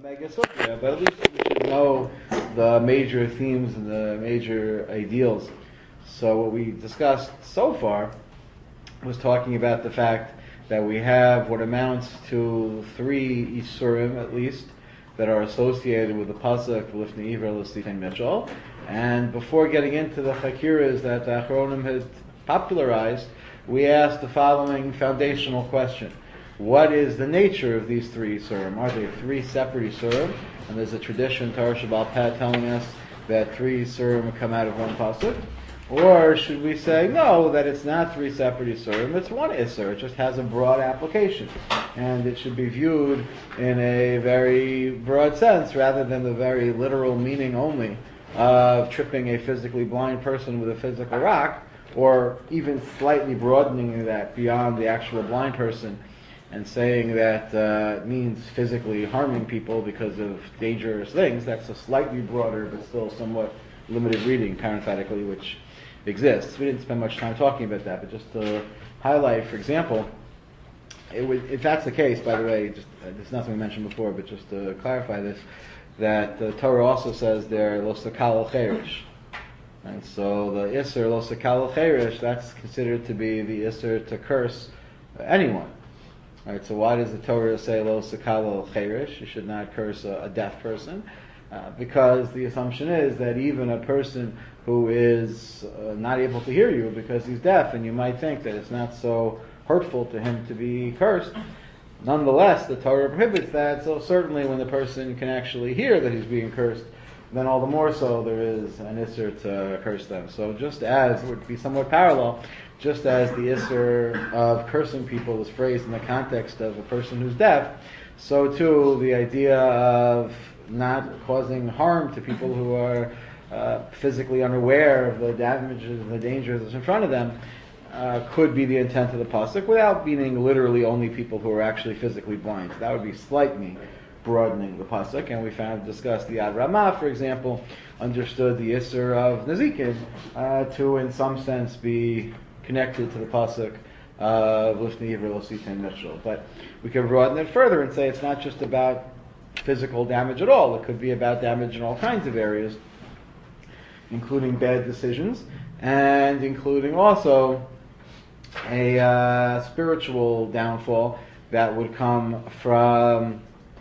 mega sukya, but at least we should know the major themes and the major ideals. So what we discussed so far was talking about the fact that we have what amounts to 3 Isurim at least that are associated with the pasuk Lifnei Iver L'Sitein Mitchell. And before getting into the chakiras that the Achronim had popularized, we asked the following foundational question. What is the nature of these 3 Isurim? Are they 3 separate Isurim? And there's a tradition, Torah Shabbal Peh, telling us that 3 Isurim come out of one pasuk. Or should we say, no, that it's not 3 separate Isurim, it's one Isur, it just has a broad application. And it should be viewed in a very broad sense, rather than the very literal meaning only of tripping a physically blind person with a physical rock, or even slightly broadening that beyond the actual blind person, and saying that it means physically harming people because of dangerous things. That's a slightly broader, but still somewhat limited reading, parenthetically, which exists. We didn't spend much time talking about that, but just to highlight, for example, if that's the case, by the way, it's nothing we mentioned before, but just to clarify this, that the Torah also says there, lo sakal al cherish. And so the Isser, lo sakal al cherish, that's considered to be the Isser to curse anyone. Right, so why does the Torah say lo sakal al cherish? You should not curse a deaf person. Because the assumption is that even a person who is not able to hear you because he's deaf, and you might think that it's not so hurtful to him to be cursed, nonetheless the Torah prohibits that. So certainly when the person can actually hear that he's being cursed, then all the more so there is an Isser to curse them. So just as, it would be somewhat parallel, just as the Isser of cursing people is phrased in the context of a person who's deaf, so too the idea of not causing harm to people who are physically unaware of the damages and the dangers that's in front of them could be the intent of the pasuk, without meaning literally only people who are actually physically blind. That would be slightly broadening the pasuk, and we discussed the Ad Ramah, for example, understood the Isser of Nezikin to, in some sense, be connected to the pasuk of Lifnei Iver L'Sitein Mitchell. But we can broaden it further and say it's not just about physical damage at all. It could be about damage in all kinds of areas, including bad decisions, and including also a spiritual downfall that would come from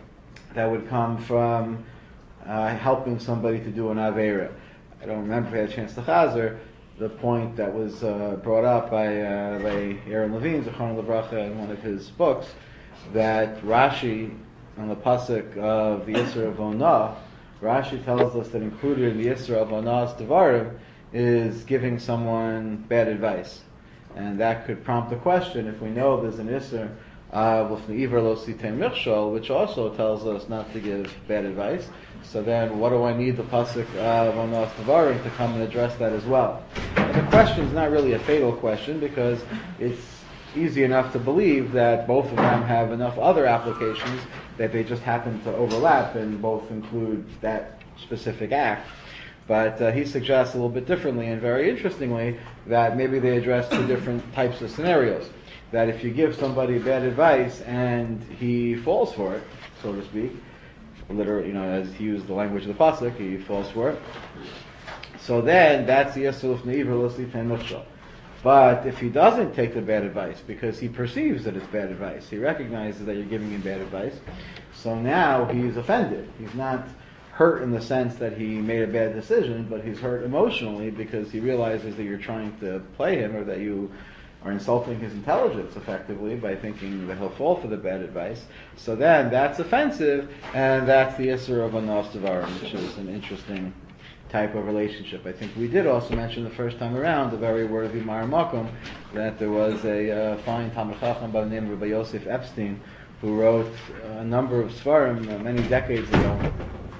helping somebody to do an Aveira. I don't remember if I had a chance to chazer the point that was brought up by Aaron Levine, Zechron Livracha, in one of his books, that Rashi, on the pasuk of the Isser of Onah, Rashi tells us that included in the Isser of Onah's Devarim is giving someone bad advice. And that could prompt the question, if we know there's an Isser of Lifnei Iver L'Sitein Mitchell, which also tells us not to give bad advice, so then what do I need the pasuk of Onah's Devarim to come and address that as well? And the question is not really a fatal question, because it's easy enough to believe that both of them have enough other applications that they just happen to overlap and both include that specific act. But he suggests a little bit differently, and very interestingly, that maybe they address 2 different types of scenarios. That if you give somebody bad advice and he falls for it, so to speak, literally, as he used the language of the pasuk, he falls for it. So then that's the Yisur Lifnei Iver L'Sitein Mitchell. But if he doesn't take the bad advice because he perceives that it's bad advice, he recognizes that you're giving him bad advice, so now he's offended. He's not hurt in the sense that he made a bad decision, but he's hurt emotionally because he realizes that you're trying to play him, or that you are insulting his intelligence effectively by thinking that he'll fall for the bad advice. So then that's offensive, and that's the Isser of Onah's Devarim, which is an interesting type of relationship. I think we did also mention the first time around, the very worthy Mar Makom, that there was a fine Talmid Chacham by the name of Rabbi Yosef Epstein, who wrote a number of Svarim many decades ago,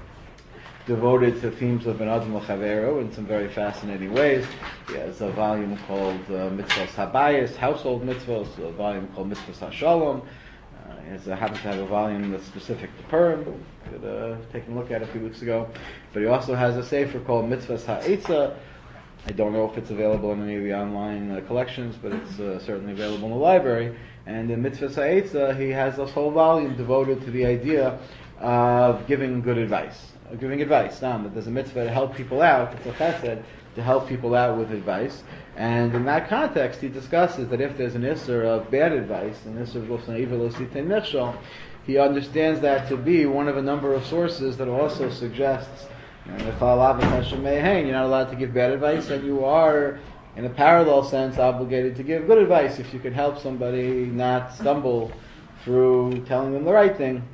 devoted to themes of Ben Adam L'Chavero in some very fascinating ways. He has a volume called Mitzvos Habayis, Household Mitzvos, a volume called Mitzvos HaShalom. He happens to have a volume that's specific to Purim. Could take a look at it a few weeks ago. But he also has a sefer called Mitzvos HaEtzah. I don't know if it's available in any of the online collections, but it's certainly available in the library. And in Mitzvos HaEtzah, he has this whole volume devoted to the idea of giving good advice. Giving advice. That there's a mitzvah to help people out. It's a chesed to help people out with advice. And in that context, he discusses that if there's an isser of bad advice, an isser of losnei lo sitei nichshol, he understands that to be one of a number of sources that also suggests, if you're not allowed to give bad advice, and you are, in a parallel sense, obligated to give good advice if you could help somebody not stumble through telling them the right thing.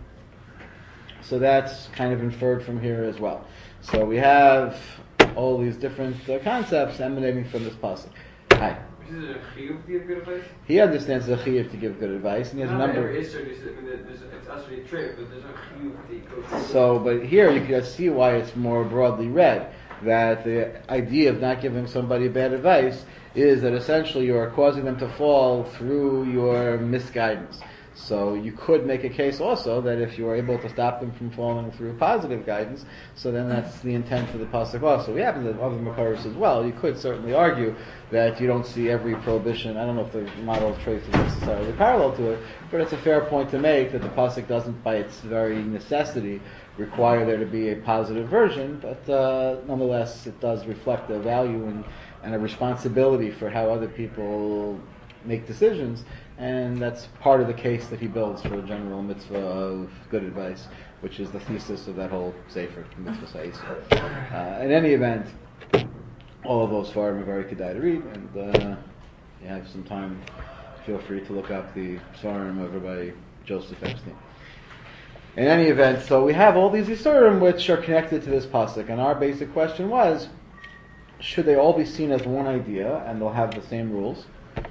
So that's kind of inferred from here as well. So we have all these different concepts emanating from this pasuk. Hi. Is it a chiyuv to give good advice? He understands the chiyuv to give good advice, and he has a number. It's actually a trait, but there's no chiyuv to go. So, but here you can see why it's more broadly read. That the idea of not giving somebody bad advice is that essentially you are causing them to fall through your misguidance. So you could make a case also that if you are able to stop them from falling through positive guidance, so then that's the intent for the pasuk also. We happen to have other makaros as well. You could certainly argue that you don't see every prohibition. I don't know if the model of traits is necessarily parallel to it, but it's a fair point to make that the pasuk doesn't, by its very necessity, require there to be a positive version, but nonetheless it does reflect a value and a responsibility for how other people make decisions. And that's part of the case that he builds for a general mitzvah of good advice, which is the thesis of that whole sefer, mitzvah sa'isa. In any event, all of those farim are very kedai to read, and you have some time, feel free to look up the farim over by Joseph Epstein. In any event, so we have all these isurim which are connected to this pasuk, and our basic question was, should they all be seen as one idea, and they'll have the same rules?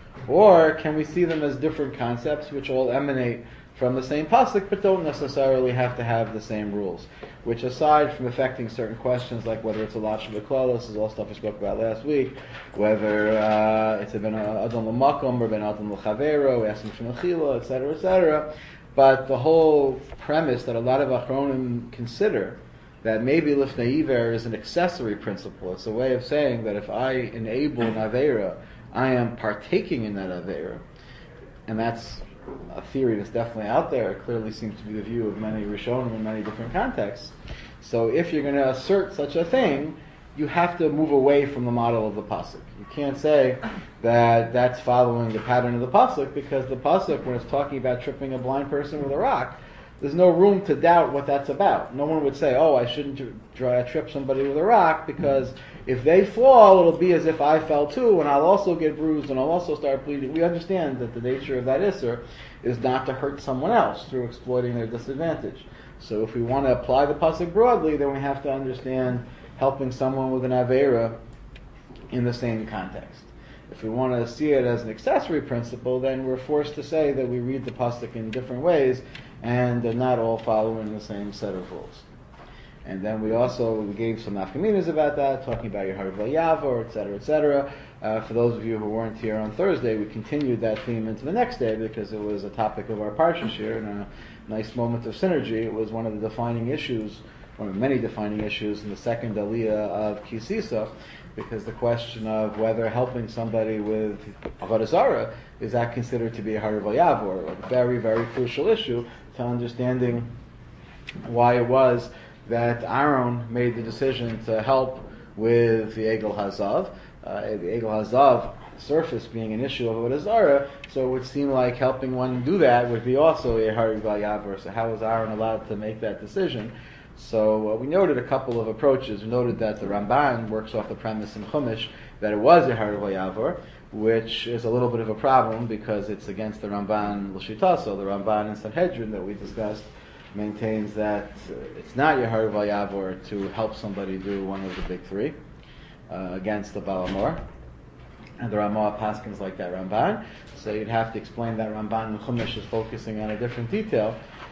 Or can we see them as different concepts which all emanate from the same pasuk but don't necessarily have to have the same rules? Which, aside from affecting certain questions like whether it's a lashon v'klal, this is all stuff we spoke about last week, whether it's a ben adam l'makom or ben adam l'chavero, asking for mechila, etc., but the whole premise that a lot of achronim consider that maybe lifnei iver is an accessory principle. It's a way of saying that if I enable an aveira, I am partaking in that aveira, and that's a theory that's definitely out there. It clearly seems to be the view of many Rishonim in many different contexts. So if you're going to assert such a thing, you have to move away from the model of the pasuk. You can't say that that's following the pattern of the pasuk, because the pasuk, when it's talking about tripping a blind person with a rock, there's no room to doubt what that's about. No one would say, I shouldn't trip somebody with a rock, because if they fall, it'll be as if I fell too, and I'll also get bruised, and I'll also start bleeding. We understand that the nature of that isser is not to hurt someone else through exploiting their disadvantage. So if we want to apply the pasuk broadly, then we have to understand helping someone with an aveira in the same context. If we want to see it as an accessory principle, then we're forced to say that we read the pasuk in different ways, and they're not all following the same set of rules. And then we gave some nafkaminas about that, talking about Yehar V'Yavor, etc. For those of you who weren't here on Thursday, we continued that theme into the next day because it was a topic of our parsha shir, and a nice moment of synergy. It was one of the defining issues, one of many defining issues in the second aliyah of Kisisa, because the question of whether helping somebody with Avodah Zarah, is that considered to be a Yehar V'Yavor, a very, very crucial issue to understanding why it was that Aaron made the decision to help with the Egel Hazav. The Egel Hazav surface being an issue of Avodah Zarah, so it would seem like helping one do that would be also a Yehar V'Yavor. So how was Aaron allowed to make that decision? So we noted a couple of approaches. We noted that the Ramban works off the premise in Chumash that it was Yehar V'Yavor, which is a little bit of a problem because it's against the Ramban L'Shita. So the Ramban in Sanhedrin that we discussed maintains that it's not Yehar V'Yavor to help somebody do one of the big three against the Baal Hamor. And the Ramah paskins like that Ramban. So you'd have to explain that Ramban in Chumash is focusing on a different detail.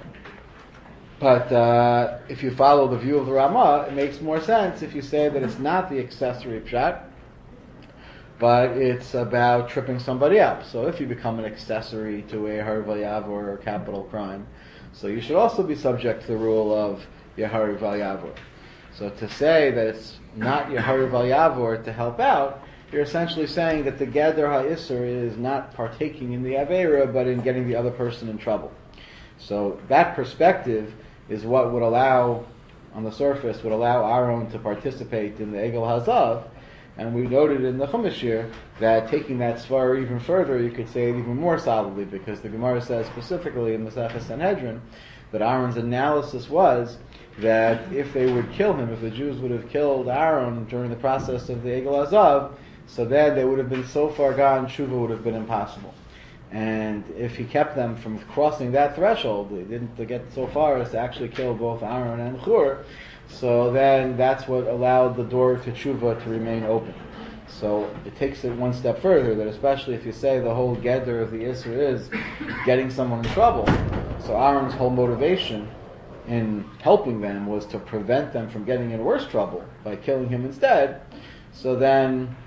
But if you follow the view of the Ramah, it makes more sense if you say that it's not the accessory pshat, but it's about tripping somebody up. So if you become an accessory to a Yehar V'Yavor or capital crime, so you should also be subject to the rule of Yehar V'Yavor. So to say that it's not Yehar V'Yavor to help out, you're essentially saying that the Geder HaIsser is not partaking in the Aveira, but in getting the other person in trouble. So that perspective is what would allow, on the surface, would allow Aaron to participate in the Egel Hazav. And we noted in the Chumash here that taking that svara even further, you could say it even more solidly, because the Gemara says specifically in the Masechah Sanhedrin that Aaron's analysis was that if they would kill him, if the Jews would have killed Aaron during the process of the Egel Hazav, so then they would have been so far gone, Tshuva would have been impossible. And if he kept them from crossing that threshold, they didn't get so far as to actually kill both Aaron and Hur, so then that's what allowed the door to Tshuva to remain open. So it takes it one step further, that especially if you say the whole Geder of the Isra is getting someone in trouble, so Aaron's whole motivation in helping them was to prevent them from getting in worse trouble by killing him instead, so then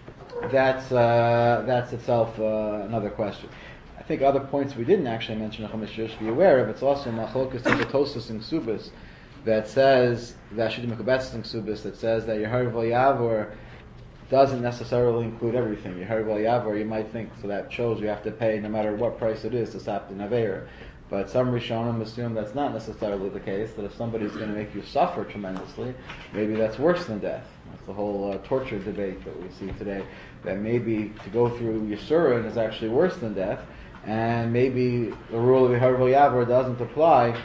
that's itself another question. I think other points we didn't actually mention, Chumash should be aware of. It's also Machlokas Tosos and Ksubis that says that Shidim Mekubetzes and Ksubis that says that Yehar V'Yavor doesn't necessarily include everything. Yehar V'Yavor, you might think, so that shows you have to pay no matter what price it is to stop the Naveira. But some Rishonim assume that's not necessarily the case, that if somebody's going to make you suffer tremendously, maybe that's worse than death. That's the whole torture debate that we see today, that maybe to go through Yisurin is actually worse than death, and maybe the rule of Yehar V'Yavor doesn't apply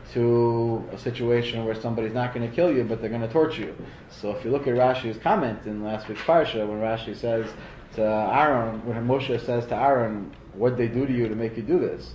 to a situation where somebody's not going to kill you, but they're going to torture you. So if you look at Rashi's comment in last week's Parsha, when Rashi says to Aaron, when Moshe says to Aaron, what'd they do to you to make you do this?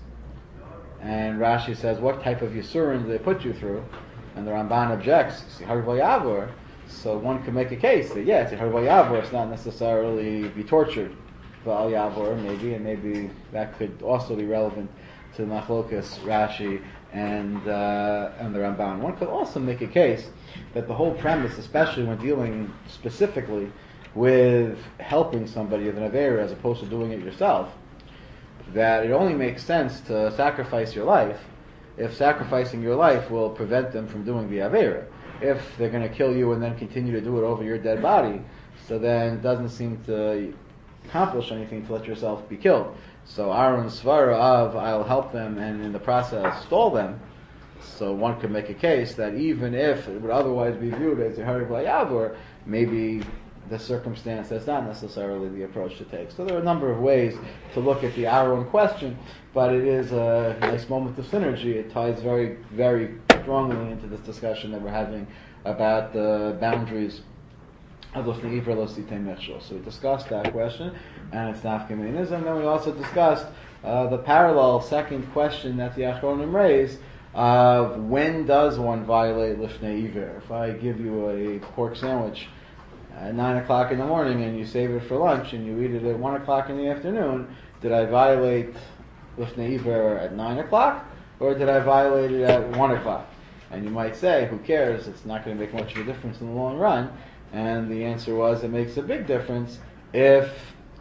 And Rashi says, what type of Yisurin did they put you through? And the Ramban objects, Yehar V'Yavor. So one could make a case that yes, Yehar V'Yavor, it's not necessarily be tortured. V'al Yavor, maybe, and maybe that could also be relevant to the Machlokas, Rashi, and the Ramban. One could also make a case that the whole premise, especially when dealing specifically with helping somebody with an Aveira as opposed to doing it yourself, that it only makes sense to sacrifice your life if sacrificing your life will prevent them from doing the Aveira. If they're going to kill you and then continue to do it over your dead body, so then it doesn't seem to accomplish anything to let yourself be killed. So Aaron's svara of I'll help them and in the process stall them, so one could make a case that even if it would otherwise be viewed as a Yehar V'Yavor, maybe the circumstance, that's not necessarily the approach to take. So there are a number of ways to look at the Aaron question, but it is a nice moment of synergy. It ties very, very strongly into this discussion that we're having about the boundaries of Lifnei Ivra Lo Sitei Mechshol. So we discussed that question and its nafkaminas, and then we also discussed the parallel second question that the Achronim raised of when does one violate Lifnei Ivra? If I give you a pork sandwich at 9 o'clock in the morning and you save it for lunch and you eat it at 1 o'clock in the afternoon, did I violate Lifnei Ivra at 9 o'clock or did I violate it at 1 o'clock? And you might say, who cares, it's not going to make much of a difference in the long run. And the answer was, it makes a big difference if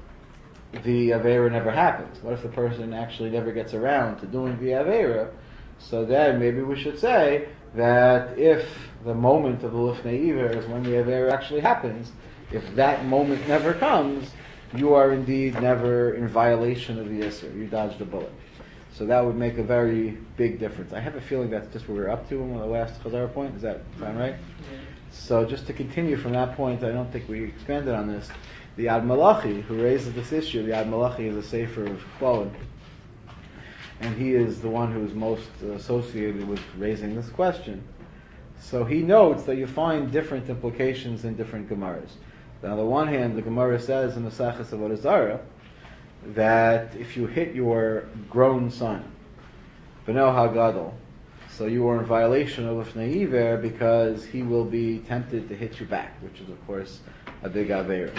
the Aveira never happens. What if the person actually never gets around to doing the Aveira? So then maybe we should say that if the moment of the Lifnei Ivra is when the Aveira actually happens, if that moment never comes, you are indeed never in violation of the Isser. You dodged a bullet. So that would make a very big difference. I have a feeling that's just what we're up to in the last Chazar point. Does that sound right? Yeah. So just to continue from that point, I don't think we expanded on this. The Ad Malachi, who raises this issue, the Ad Malachi is a sefer of Chvalin, and he is the one who is most associated with raising this question. So he notes that you find different implications in different Gemaras. On the one hand, the Gemara says in the Maseches Avodah Zarah that if you hit your grown son, Beno HaGadol, so you are in violation of Lifnei Ivra because he will be tempted to hit you back, which is of course a big Aveira.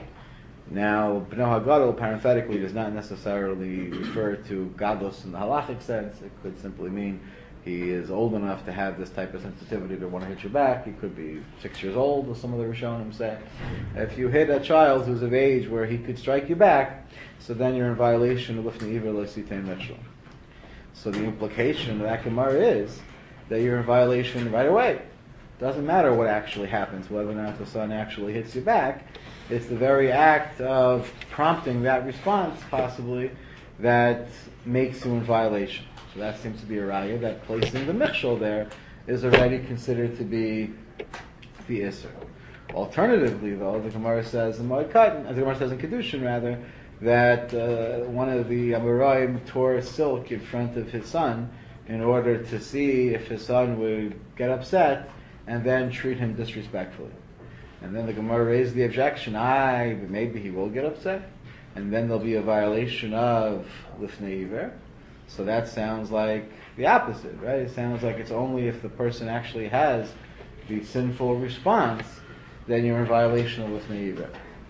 Now, Beno HaGadol parenthetically does not necessarily refer to Gadlos in the halachic sense. It could simply mean he is old enough to have this type of sensitivity to want to hit you back. He could be 6 years old, as some of the Rishonim say. If you hit a child who's of age where he could strike you back, so then you're in violation of Lifnei Ivra Lo Sitei Mechshol. So the implication of that Gemara is that you're in violation right away. Doesn't matter what actually happens, whether or not the son actually hits you back. It's the very act of prompting that response, possibly, that makes you in violation. So that seems to be a raya that placing the Mechshol there is already considered to be the Isser. Alternatively, though, the Gemara says in Moed Katan, as the Gemara says in Kedushin rather, that one of the Amoraim tore silk in front of his son in order to see if his son would get upset and then treat him disrespectfully. And then the Gemara raised the objection, but maybe he will get upset, and then there'll be a violation of Lifnei Iver. So that sounds like the opposite, right? It sounds like it's only if the person actually has the sinful response, then you're in violation of Lifnei Iver.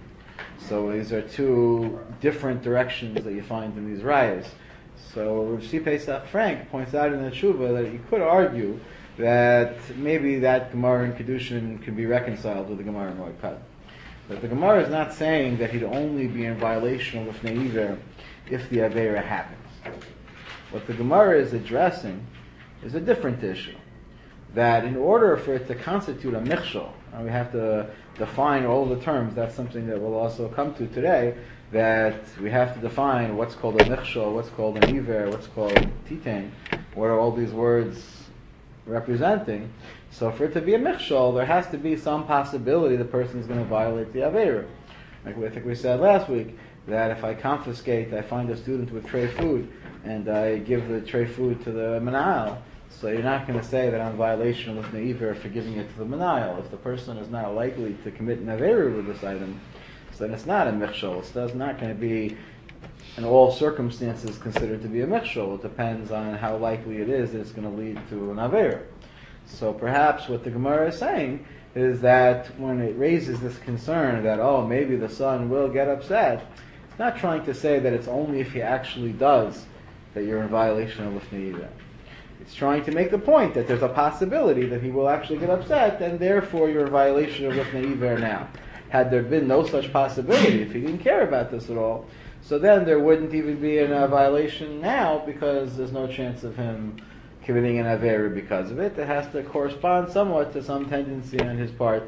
So these are two different directions that you find in these rayas. So Rav C. Pesach Frank points out in the Tshuva that you could argue that maybe that Gemara in Kedushin can be reconciled with the Gemara in Moed Katan. But the Gemara is not saying that he'd only be in violation of Lifnei Iver if the Aveira happens. What the Gemara is addressing is a different issue. That in order for it to constitute a michshol, and we have to define all the terms, that's something that we'll also come to today, that we have to define what's called a michshol, what's called an iver, what's called titain, what are all these words representing. So for it to be a michshol, there has to be some possibility the person is going to violate the Aveira. Like I think we said last week, that if I confiscate, I find a student with tray food, and I give the tray food to the Manal, so you're not going to say that I'm in violation of Lifnei Iver for giving it to the Manal. If the person is not likely to commit an Aveira with this item, so then it's not a michshol. It's not going to be, in all circumstances, considered to be a michshol. It depends on how likely it is that it's going to lead to an Aveira. So perhaps what the Gemara is saying is that when it raises this concern that, maybe the son will get upset, it's not trying to say that it's only if he actually does that you're in violation of Lifnei Iver. It's trying to make the point that there's a possibility that he will actually get upset, and therefore you're in violation of Lifnei Iver now. Had there been no such possibility, if he didn't care about this at all, so then there wouldn't even be a violation now, because there's no chance of him committing an Aveira because of it. It has to correspond somewhat to some tendency on his part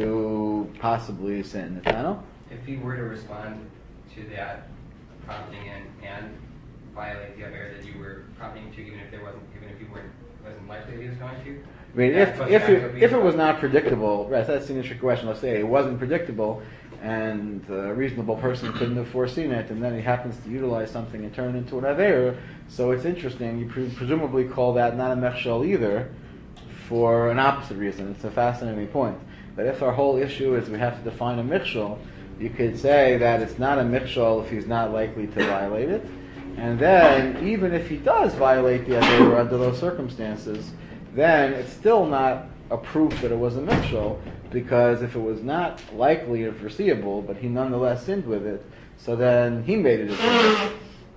to possibly sin. Nathaniel? If he were to respond to that prompting and violate the Aveira that you were prompting to, even if you wasn't likely that he was going to. I mean, if it was not predictable, right? That's an interesting question. Let's say it wasn't predictable, and a reasonable person couldn't have foreseen it, and then he happens to utilize something and turn it into an Aveira. So it's interesting. You presumably call that not a mechshol either, for an opposite reason. It's a fascinating point. That if our whole issue is we have to define a mechshol, you could say that it's not a mechshol if he's not likely to violate it. And then, even if he does violate the Aveira under those circumstances, then it's still not a proof that it was a mechshol, because if it was not likely or foreseeable, but he nonetheless sinned with it, so then he made it a sin.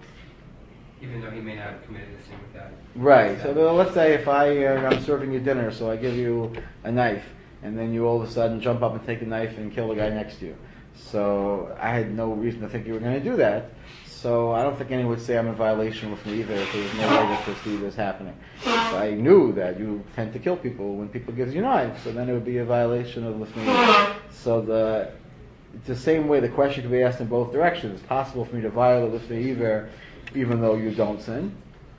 Even though he may not have committed a sin with that. Right. So let's say if I'm serving you dinner, so I give you a knife, and then you all of a sudden jump up and take a knife and kill the guy next to you. So I had no reason to think you were going to do that. So I don't think anyone would say I'm in violation with me either if there was no way to foresee this happening. So I knew that you tend to kill people when people give you knives, so then it would be a violation of with me. So the same way the question could be asked in both directions. It's possible for me to violate with the Iver even though you don't sin.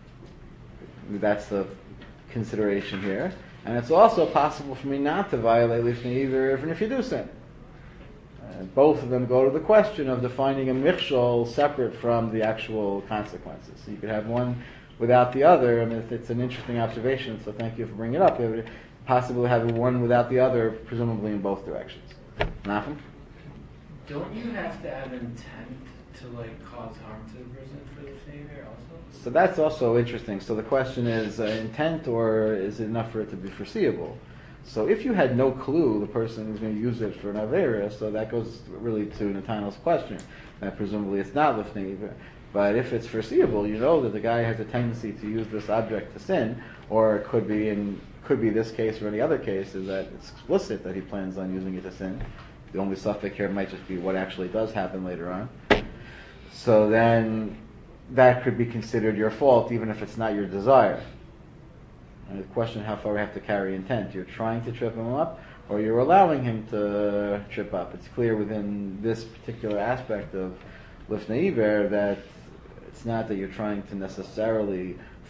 That's the consideration here. And it's also possible for me not to violate Lifnei Iver even if you do sin. Both of them go to the question of defining a michshol separate from the actual consequences. So you could have one without the other. I mean, it's an interesting observation, so thank you for bringing it up. Possibly having one without the other, presumably in both directions. Nachum? Don't you have to have intent to cause harm to the person for the Iver also? So that's also interesting. So the question is intent, or is it enough for it to be foreseeable? So if you had no clue the person is going to use it for an Aveira, so that goes really to Nathaniel's question, that presumably it's not Lifnei Iver. But if it's foreseeable, you know that the guy has a tendency to use this object to sin, or it could be this case or any other case, is that it's explicit that he plans on using it to sin. The only suffix here might just be what actually does happen later on. So then that could be considered your fault even if it's not your desire. And the question how far we have to carry intent. You're trying to trip him up, or you're allowing him to trip up. It's clear within this particular aspect of Lifnei Iver that it's not that you're trying to necessarily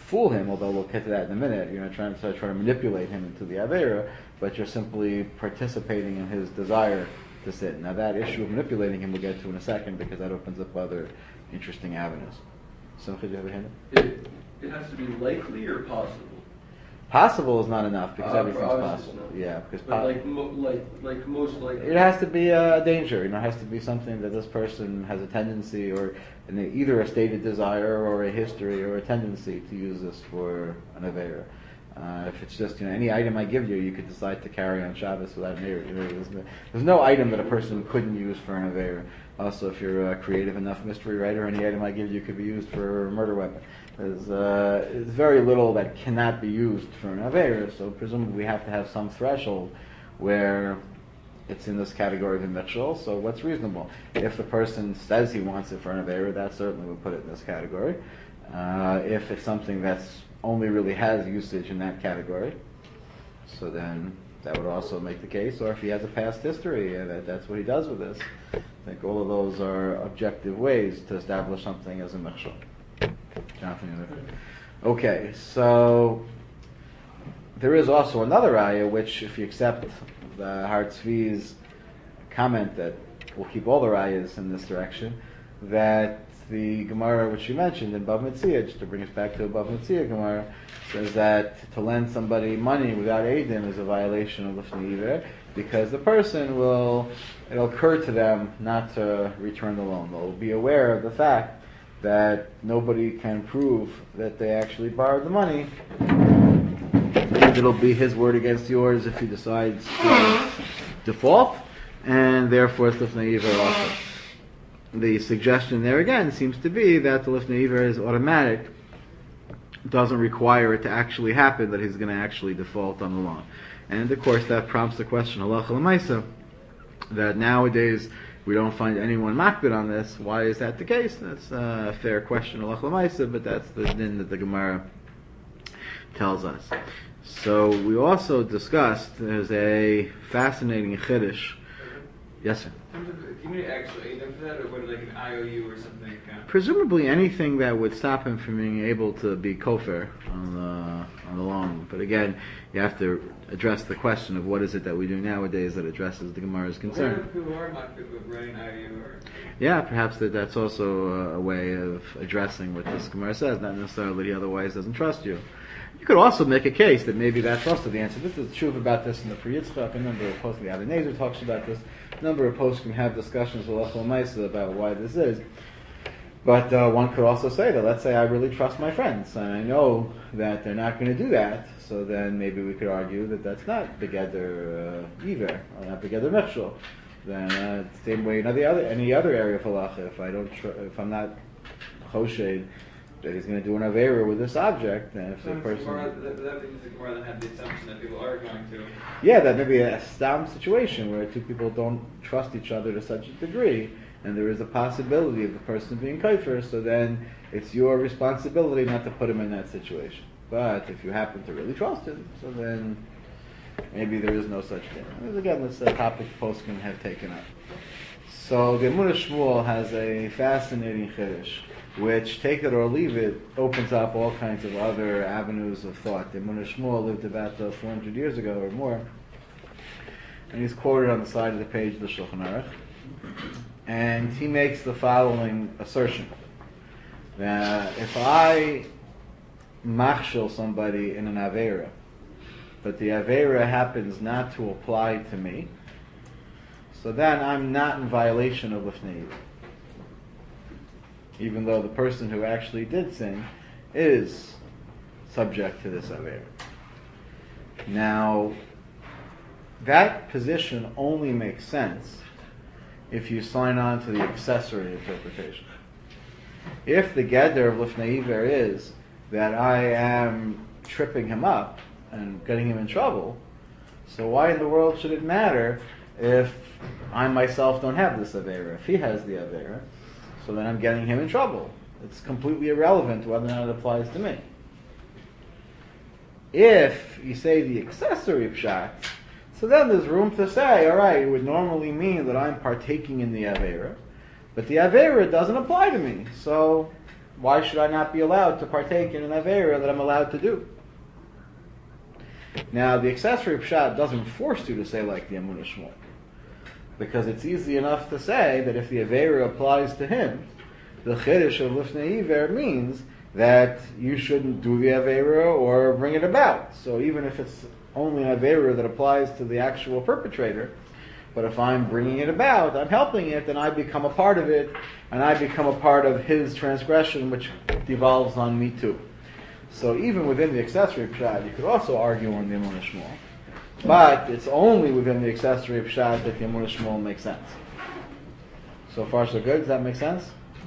fool him, although we'll get to that in a minute. You're not trying to manipulate him into the Avera, but you're simply participating in his desire to sin. Now that issue of manipulating him we'll get to in a second, because that opens up other interesting avenues. So, could you have a hand? It has to be likely or possible. Possible is not enough, because everything's obviously possible. not. Yeah, because But like most likely. it has to be a danger. It has to be something that this person has a tendency, or either a stated desire, or a history, or a tendency to use this for an avera. If it's just any item I give you, you could decide to carry on Shabbos without an avera. There's no item that a person couldn't use for an avera. Also, if you're a creative enough mystery writer, any item I give you could be used for a murder weapon. There's very little that cannot be used for an avera, so presumably we have to have some threshold where it's in this category of a mitchell. So what's reasonable? If the person says he wants it for an avera, that certainly would put it in this category. If it's something that's only really has usage in that category, so then that would also make the case. Or if he has a past history, that's what he does with this. I think all of those are objective ways to establish something as a mitchell. Jonathan, okay, so there is also another ayah, which, if you accept the Har Tzvi's comment that we'll keep all the ayahs in this direction, that the Gemara which you mentioned in Bav Metzia, just to bring us back to a Bav Metzia Gemara, says that to lend somebody money without Eidim is a violation of Lifnei Iver, because the person it'll occur to them not to return the loan. They'll be aware of the fact that nobody can prove that they actually borrowed the money, and it'll be his word against yours if he decides to default, and therefore it's Lifnei Iver also. The suggestion there again seems to be that the Lifnei Iver is automatic, doesn't require it to actually happen that he's going to actually default on the loan. And of course that prompts the question, halacha l'maisa, that nowadays we don't find anyone makbid on this. Why is that the case? That's a fair question, halacha l'maisa, but that's the din that the Gemara tells us. So we also discussed, there's a fascinating chiddush. Yes, sir. Do you need actual Eidim for that, or would like an IOU or something count? Presumably anything that would stop him from being able to be kofar on the loan. But again, you have to address the question of what is it that we do nowadays that addresses the Gemara's concern. What if people are makbid with writing IOU? Or? Yeah, perhaps that's also a way of addressing what this Gemara says, not necessarily that he otherwise doesn't trust you. You could also make a case that maybe that's also the answer. This is true about this in the Pri Yitzchak. A number of poskim, the Abenezer talks about this. A number of poskim have discussions with Lachol Maisa about why this is. But one could also say that, let's say I really trust my friends, and I know that they're not going to do that, so then maybe we could argue that that's not Begeder Iver, or not Begeder Mechshel. Then same way in any other area of halacha, if I'm not choshed that he's going to do an avera with this object, then if the person... That means the Gemara then had the assumption that people are going to... Yeah, that may be a stam situation where two people don't trust each other to such a degree, and there is a possibility of the person being kaifer, so then it's your responsibility not to put him in that situation. But if you happen to really trust him, so then maybe there is no such thing. Again, this is a topic poskim have taken up. So the Emunah Shmuel has a fascinating chiddush, which, take it or leave it, opens up all kinds of other avenues of thought. The Emunah Shmuel lived about 400 years ago or more, and he's quoted on the side of the page of the Shulchan Aruch, and he makes the following assertion, that if I machshel somebody in an avera, but the avera happens not to apply to me, so then I'm not in violation of Lifnei Iver, even though the person who actually did sin is subject to this avera. Now, that position only makes sense if you sign on to the accessory interpretation. If the geder of Lifnei Iver is that I am tripping him up and getting him in trouble, so why in the world should it matter if I myself don't have this avera? If he has the avera, so then I'm getting him in trouble. It's completely irrelevant whether or not it applies to me. If you say the accessory pshat, so then there's room to say, all right, it would normally mean that I'm partaking in the avera, but the avera doesn't apply to me. So why should I not be allowed to partake in an Avera that I'm allowed to do? Now, the accessory pshat doesn't force you to say like the Emunah Shmuel, because it's easy enough to say that if the Avera applies to him, the Chiddush of Lifnei Iver means that you shouldn't do the Avera or bring it about. So even if it's only an Avera that applies to the actual perpetrator, but if I'm bringing it about, I'm helping it, then I become a part of it, and I become a part of his transgression, which devolves on me too. So even within the accessory pshat, you could also argue on the Emunah Shmuel. But it's only within the accessory pshat that the Emunah Shmuel makes sense. So far so good? Does that make sense?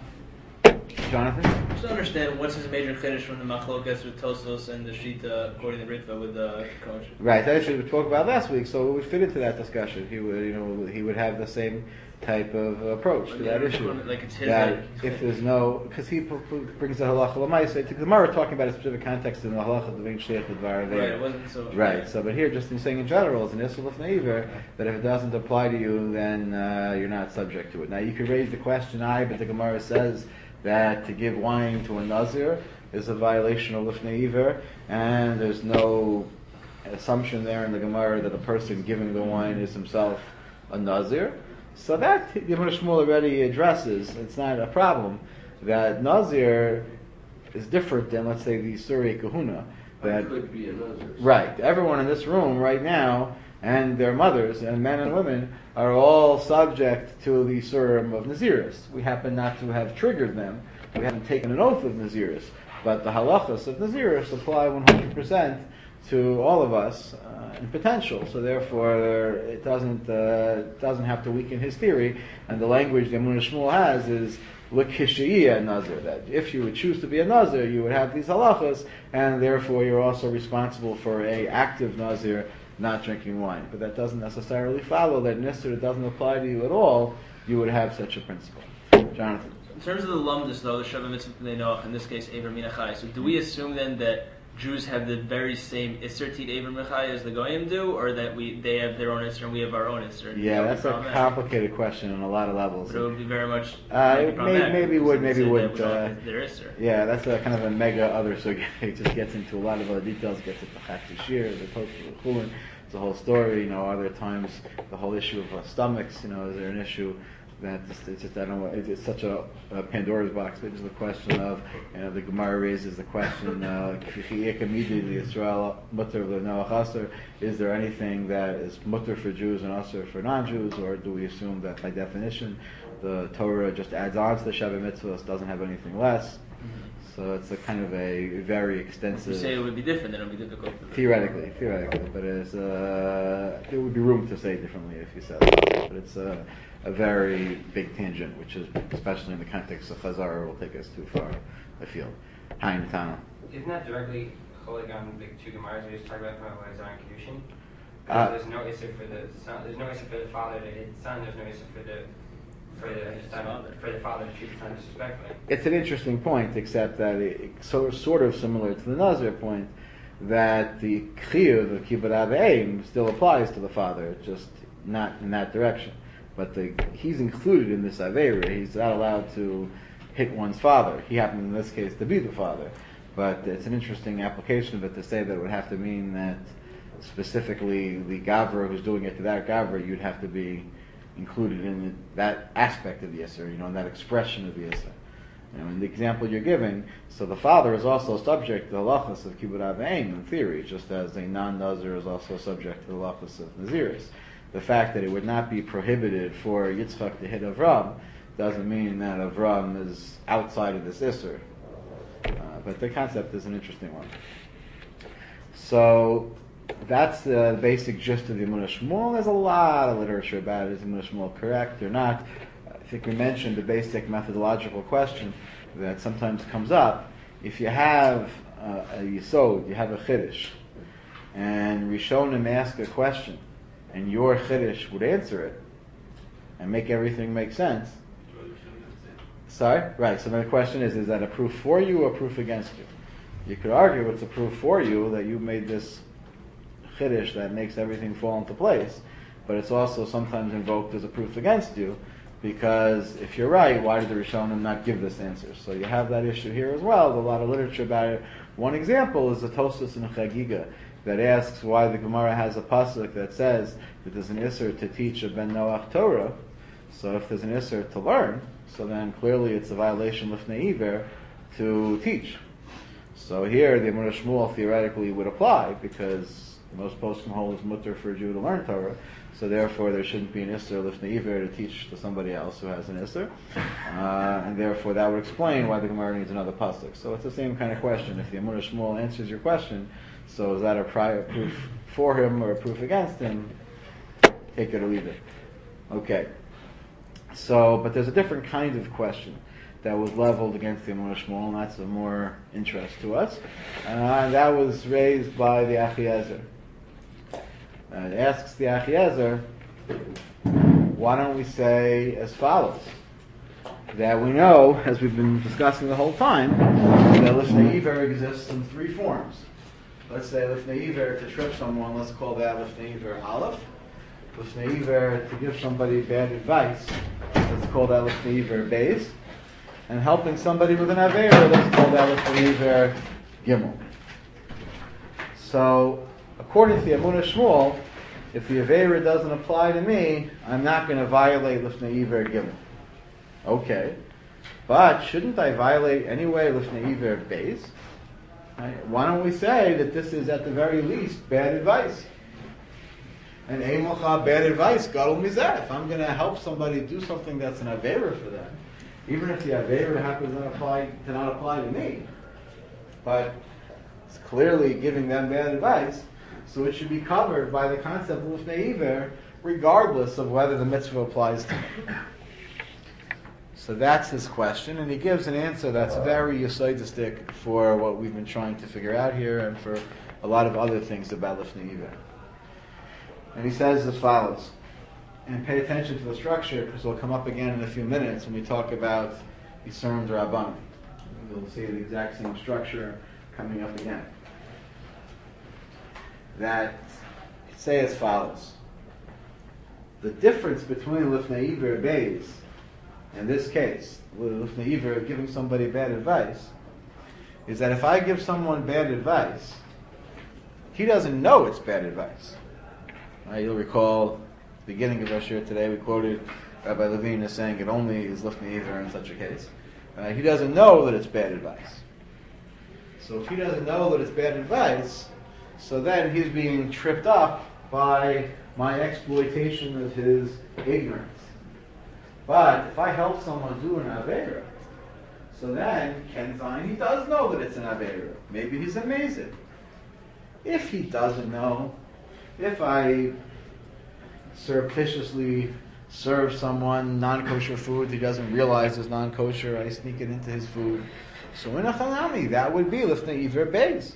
Jonathan? Just to understand, what's his major chiddush from the machlokas with Tosfos and the Shita, according to Ritva, with the Kosh? Right, that's what we spoke about last week, so it would fit into that discussion. He would have the same type of approach to that issue. Like it's his, That like, if there's no, because he brings the halacha l'maaseh, the Gemara talking about a specific context in the halacha of the shliach l'dvar right, it wasn't so. Right. So, but here, just in saying in general, it's an issur l'fnei iver that if it doesn't apply to you, then you're not subject to it. Now, you could raise the question, but the Gemara says that to give wine to a nazir is a violation of l'fnei iver, and there's no assumption there in the Gemara that the person giving the wine is himself a nazir. So that the Emunah Shmuel already addresses. It's not a problem. That nazir is different than, let's say, the Surei Kahuna. That could be a nazir. Right. Everyone in this room right now, and their mothers, and men and women, are all subject to the Surim of Naziris. We happen not to have triggered them. We haven't taken an oath of Naziris. But the halachas of Naziris apply 100% to all of us in potential. So therefore, it doesn't have to weaken his theory. And the language the Emunah Shmuel has is l'kishiyah nazir, that if you would choose to be a nazir, you would have these halachas, and therefore you're also responsible for a active nazir not drinking wine. But that doesn't necessarily follow that Nisr, it doesn't apply to you at all, you would have such a principle. Jonathan. In terms of the lumdus, though, the Sheva Mitzvah B'nai Noach, in this case, Eber Minachai, so do we assume then that Jews have the very same Isser Tit Eber Minachai as the Goyim do, or that they have their own Isser and we have our own Isser? Yeah, that's a complicated question on a lot of levels. But it would be very much maybe wouldn't. Their Isser. Yeah, that's a kind of a mega other, so it just gets into a lot of other details, gets into Chat Shir, the Tosfos, the Chulin. It's a whole story, are there times, the whole issue of stomachs, is there an issue that it's just, I don't know, it's such a Pandora's box, but just the question of, the Gemara raises the question, is there anything that is mutter for Jews and usher for non-Jews, or do we assume that by definition the Torah just adds on to the Sheva Mitzvahs, doesn't have anything less? So it's a kind of a very extensive. If you say it would be different, then it would be difficult. Theoretically, but there would be room to say it differently if you said it. But it's a very big tangent, which is, especially in the context of Chazar, will take us too far afield. Hi, Natana. Isn't that directly cholig on the two Gemaras we just talked about from Elazar and Kedushin? There's no issue for the son. There's no issue for the father to hit the son. There's no issue for the father to treat the son disrespectfully. It's an interesting point, except that it's sort of similar to the Nazir point, that the chiyuv of kibbud av v'em still applies to the father, just not in that direction. But he's included in this avera. He's not allowed to hit one's father. He happens in this case to be the father. But it's an interesting application of it to say that it would have to mean that specifically the gavra who's doing it to that gavra, you'd have to be included in that aspect of the Yisr, in that expression of the Yisr. In the example you're giving, so the father is also subject to the halachas of kibbud av v'em in theory, just as a non-nazir is also subject to the halachas of naziris. The fact that it would not be prohibited for Yitzchak to hit Avram doesn't mean that Avram is outside of this Isser. But the concept is an interesting one. So that's the basic gist of the Emunah Shmuel. There's a lot of literature about it. Is Emunah Shmuel correct or not? I think we mentioned the basic methodological question that sometimes comes up. If you have a Yisod, you have a Chiddush, and Rishonim ask a question, and your Chiddush would answer it, and make everything make sense. Sorry? Right, so then the question is that a proof for you or a proof against you? You could argue it's a proof for you that you made this Chiddush that makes everything fall into place, but it's also sometimes invoked as a proof against you, Because if you're right, why did the Rishonim not give this answer? So you have that issue here as well. There's a lot of literature about it. One example is the Tosfos in Chagiga that asks why the Gemara has a pasuk that says that there's an Isser to teach a Ben Noach Torah. So if there's an Isser to learn, so then clearly it's a violation Lifnei Iver to teach. So here the Emunah Shmuel theoretically would apply because most poskim hold is mutter for a Jew to learn Torah. So therefore there shouldn't be an Isser Lifnei Iver to teach to somebody else who has an Isser. And therefore that would explain why the Gemara needs another pasuk. So it's the same kind of question. If the Emunah Shmuel answers your question, so is that a prior proof for him or a proof against him? Take it or leave it. Okay. So, but there's a different kind of question that was leveled against the Emunah Shmuel, and that's of more interest to us. And that was raised by the Achiezer. It asks the Achiezer, why don't we say as follows? That we know, as we've been discussing the whole time, that Lifnei Iver exists in three forms. Let's say Lifnei Iver to trip someone, let's call that Lifnei Iver Aleph. Lifnei Iver to give somebody bad advice, let's call that Lifnei Iver Beis. And helping somebody with an Aveira, let's call that Lifnei Iver Gimel. So, according to the Emunah Shmuel, if the Aveira doesn't apply to me, I'm not going to violate Lifnei Iver Gimel. Okay. But shouldn't I violate anyway Lifnei Iver Beis? Right? Why don't we say that this is at the very least bad advice? And Eimocha, bad advice, Gadol Mizeh. If I'm going to help somebody do something that's an Aveira for them, even if the Aveira happens to not apply to me, but it's clearly giving them bad advice, so it should be covered by the concept of Lifnei Iver, regardless of whether the mitzvah applies to me. So that's his question, and he gives an answer that's very yesodistic for what we've been trying to figure out here, and for a lot of other things about Lifnei Iver. And he says as follows, and pay attention to the structure, because it'll come up again in a few minutes when we talk about Yisurim D'Rabbanan. You'll see the exact same structure coming up again. That say as follows. The difference between Lifnei Iver Beis, in this case, Lifnei Iver giving somebody bad advice, is that if I give someone bad advice, he doesn't know it's bad advice. You'll recall the beginning of our shir today, we quoted Rabbi Levine as saying it only is Lifnei Iver in such a case. He doesn't know that it's bad advice. So if he doesn't know that it's bad advice, so then he's being tripped up by my exploitation of his ignorance. But if I help someone do an Aveira, so then Ken Zion, he does know that it's an Aveira. Maybe he's amazing. If he doesn't know, if I surreptitiously serve someone non-kosher food, he doesn't realize it's non-kosher, I sneak it into his food. So in a Chanami, that would be Lifnei Iver Beis.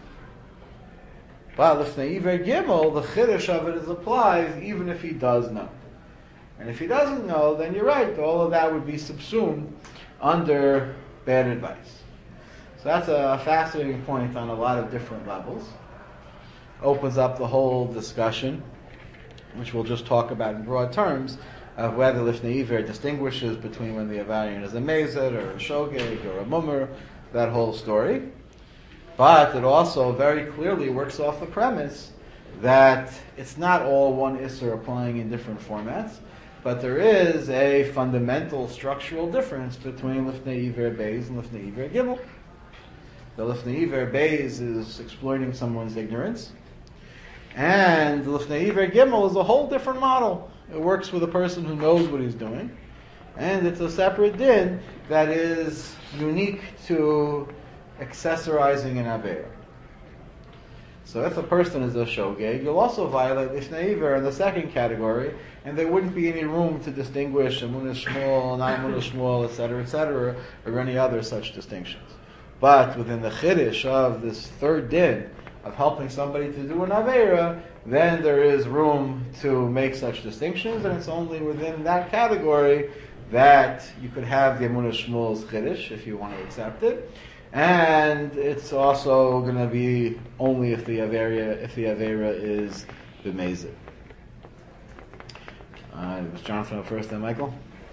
But Lifnei Iver Gimel, the Chiddush of it is applies even if he does know. And if he doesn't know, then you're right, all of that would be subsumed under bad advice. So that's a fascinating point on a lot of different levels. Opens up the whole discussion, which we'll just talk about in broad terms, of whether Lifnei Iver distinguishes between when the Avarian is a Mezid or a Shogeg or a Mummer, that whole story. But it also very clearly works off the premise that it's not all one Isser applying in different formats, but there is a fundamental structural difference between Lifnei Iver Beis and Lifnei Iver Gimel. The Lifnei Iver Beis is exploiting someone's ignorance, and the Lifnei Iver Gimel is a whole different model. It works with a person who knows what he's doing, and it's a separate din that is unique to accessorizing an Aveira. So if a person is a Shogeg, you'll also violate Lifnei Iver in the second category, and there wouldn't be any room to distinguish Emunah Shmuel, non-Emunah Shmuel, etc., or any other such distinctions. But within the Chiddush of this third din, of helping somebody to do an Aveira, then there is room to make such distinctions, and it's only within that category that you could have the Emunah Shmuel's Chiddush, if you want to accept it. And it's also going to be only if the Aveira is the Mezid. Was Jonathan up first then, Michael?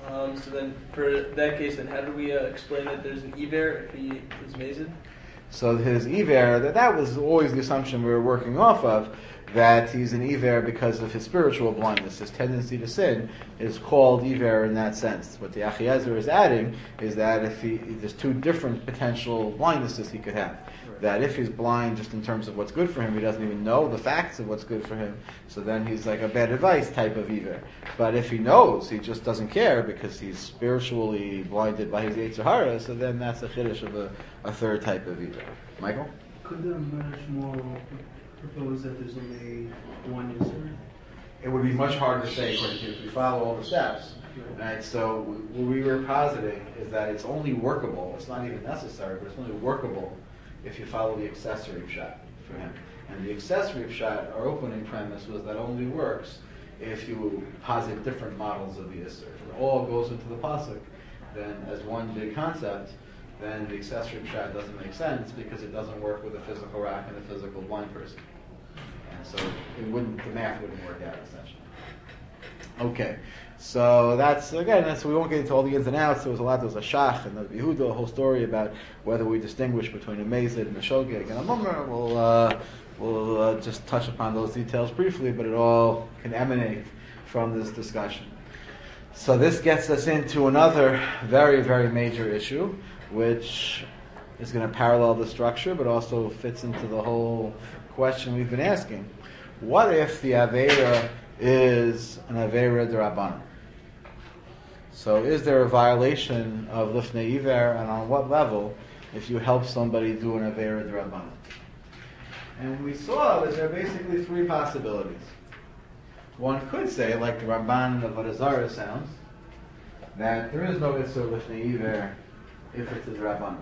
So then, for that case, then how do we explain that there's an Iver if he is mazed? So his Iver, that was always the assumption we were working off of, that he's an Iver because of his spiritual blindness. His tendency to sin is called Iver in that sense. What the Achiezer is adding is that there's two different potential blindnesses he could have. Right. That if he's blind just in terms of what's good for him, he doesn't even know the facts of what's good for him, so then he's like a bad advice type of Iver. But if he knows, he just doesn't care because he's spiritually blinded by his Yetzer Hara, so then that's a chiddush of a third type of Iver. Michael? Could the Mashmor propose that there's only one user? It would be much harder to say according to if we follow all the steps. Right? So what we were positing is that it's only workable, it's not even necessary, but it's only workable if you follow the accessory pshat for him. And the accessory pshat, our opening premise, was that only works if you posit different models of the Isser. If it all goes into the pasuk, then as one big concept, then the accessory pshat doesn't make sense because it doesn't work with a physical rak and a physical blind person. And so the math wouldn't work out essentially. Okay, so we won't get into all the ins and outs. There was a shach and the Yehuda, a whole story about whether we distinguish between a mezid and a shogeg and a mummer. We'll just touch upon those details briefly, but it all can emanate from this discussion. So this gets us into another very, very major issue, which is going to parallel the structure, but also fits into the whole question we've been asking. What if the Aveira is an Aveira D'Rabbanan? So is there a violation of Lifnei Iver, and on what level, if you help somebody do an Aveira D'Rabbanan? And we saw that there are basically three possibilities. One could say, like the Ramban of Avodah Zarah sounds, that there is no Isser Lifnei Iver if it's a D'Rabbanan.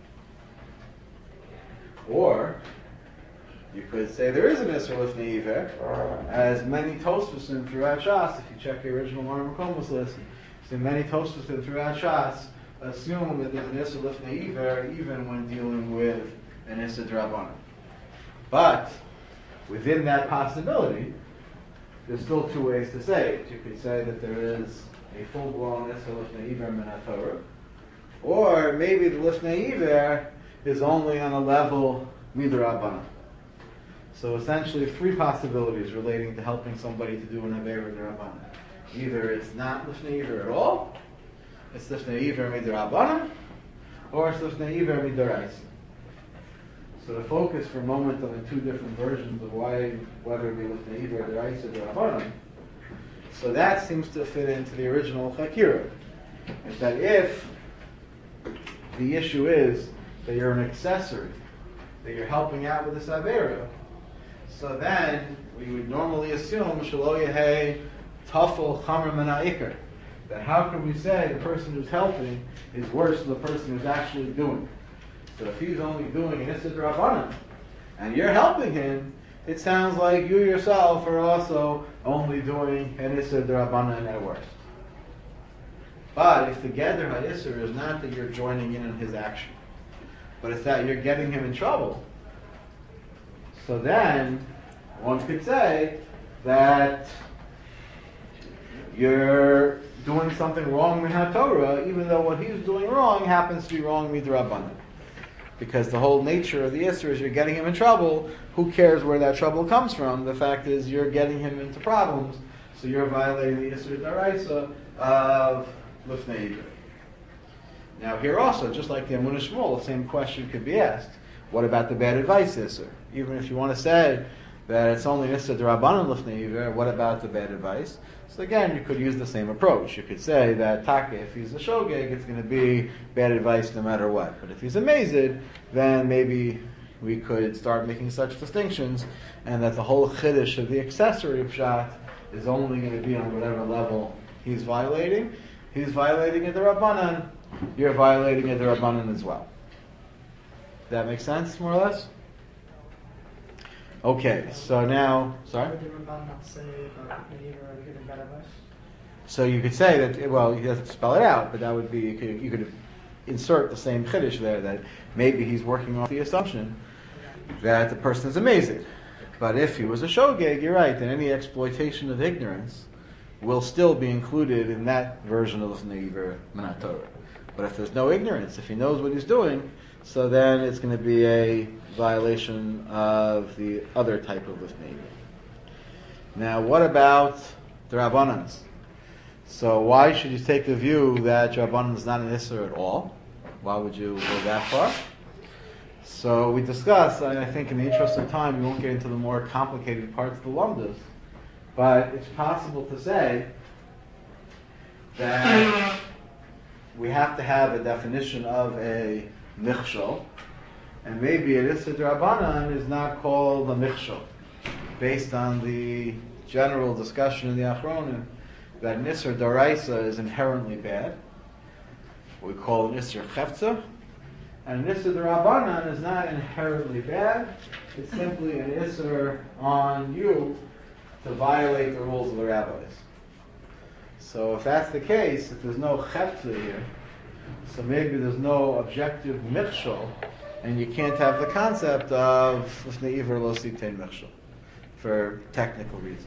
Or you could say there is an Isser Lifnei Iver, as many Tosfosim throughout Shas, if you check the original Marmar Komus list, so many Tosfosim throughout Shas assume that there's an Isser Lifnei Iver even when dealing with an Isser D'Rabbanan. But within that possibility, there's still two ways to say it. You could say that there is a full-blown Isser Lifnei Iver min HaTorah, or maybe the Lifnei Iver is only on a level midrabanan. So essentially, three possibilities relating to helping somebody to do an Aveira D'Rabbanan. Either it's not Lifnei Iver at all, it's Lifnei Iver midrabanan, or it's Lifnei Iver midaraisa. So to focus for a moment on the two different versions of whether it be Lifnei Iver D'Oraisa or D'Rabbanan, so that seems to fit into the original Chakira. Is that if the issue is that you're an accessory, that you're helping out with this Aveira, so then we would normally assume Shelo Yehei Tafel Chamer Min HaIker, that how can we say the person who's helping is worse than the person who's actually doing it? So if he's only doing an Isser D'Rabbanan, and you're helping him, it sounds like you yourself are also only doing an Isser D'Rabbanan at worst. But if the Geder HaIsser is not that you're joining in on his action, but it's that you're getting him in trouble, so then one could say that you're doing something wrong in HaTorah, even though what he's doing wrong happens to be wrong midrabanan. Because the whole nature of the Isser is you're getting him in trouble. Who cares where that trouble comes from? The fact is you're getting him into problems, so you're violating the Isser D'Oraisa of Lifnei Iver. Now here also, just like the Amunah Shmuel, the same question could be asked. What about the bad advice Isser? Even if you want to say that it's only Isser D'Rabbanan Lifnei Iver, what about the bad advice? So again, you could use the same approach. You could say that Taka, if he's a shogeg, it's going to be bad advice no matter what. But if he's a mazid, then maybe we could start making such distinctions, and that the whole chiddush of the accessory pshat is only going to be on whatever level he's violating. He's violating a D'Rabbanan, you're violating a D'Rabbanan as well. Does that make sense, more or less? Okay, so now, sorry? Would the Ramban not say Lifnei Iver are giving bad advice? So you could say that, well, he doesn't spell it out, but that would be, you could insert the same chiddush there, that maybe he's working off the assumption that the person is amazing. But if he was a shogeg, you're right, then any exploitation of ignorance will still be included in that version of Lifnei Iver Min Torah. But if there's no ignorance, if he knows what he's doing, so then it's going to be a violation of the other type of Lifnei Iver. Now, what about the Rabbanans? So why should you take the view that Rabbanan is not an Isser at all? Why would you go that far? So we discussed, and I think in the interest of time, we won't get into the more complicated parts of the Lumdas, but it's possible to say that we have to have a definition of a Michshol, and maybe an Isser D'Rabbanan is not called a Michshol, based on the general discussion in the Achronim that an Isser D'Oraisa is inherently bad. We call it Isser Chefza. And an Isser D'Rabbanan is not inherently bad. It's simply an Isser on you to violate the rules of the rabbis. So if that's the case, if there's no Chefza here, so maybe there's no objective Michshol, and you can't have the concept of Lifnei Iver Lo Sitein Michshol for technical reasons.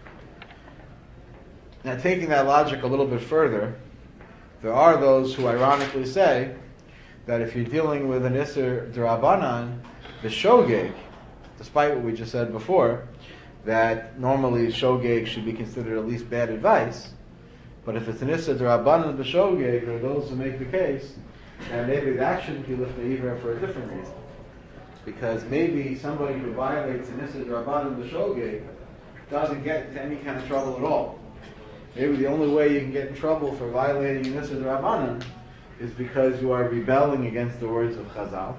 Now, taking that logic a little bit further, there are those who ironically say that if you're dealing with an Isser D'Rabbanan, the Shogeg, despite what we just said before, that normally Shogeg should be considered at least bad advice, but if it's an Isser D'Rabbanan, the Shogeg, there are those who make the case that maybe that shouldn't be Lifnei Iver for a different reason. Because maybe somebody who violates an Isser D'Rabbanan, the Shogeg, doesn't get into any kind of trouble at all. Maybe the only way you can get in trouble for violating an Isser D'Rabbanan is because you are rebelling against the words of Chazal.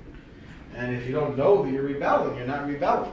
And if you don't know that you're rebelling, you're not rebelling.